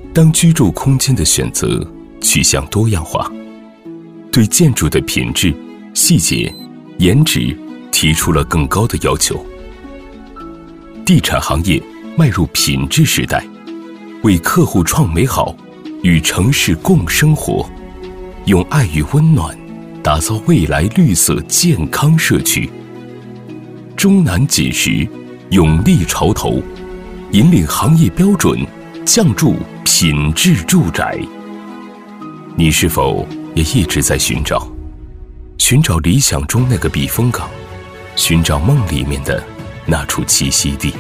当居住空间的选择趋向多样化，对建筑的品质、细节、颜值提出了更高的要求。地产行业迈入品质时代，为客户创美好，与城市共生活，用爱与温暖打造未来绿色健康社区。中南锦时勇立潮头，引领行业标准，降筑品质住宅。你是否也一直在寻找理想中那个避风港，寻找梦里面的那处栖息地？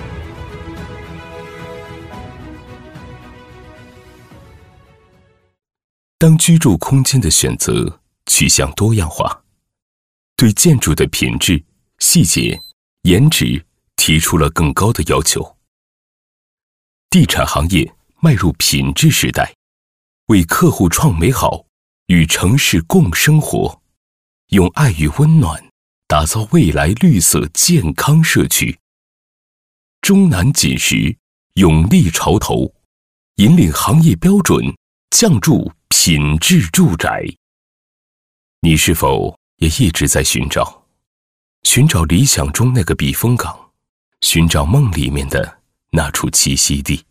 当居住空间的选择趋向多样化，对建筑的品质、细节、颜值提出了更高的要求。地产行业迈入品质时代，为客户创美好，与城市共生活，用爱与温暖打造未来绿色健康社区。中南锦时勇立潮头，引领行业标准，降筑品质住宅。你是否也一直在寻找理想中那个避风港，寻找梦里面的那处栖息地？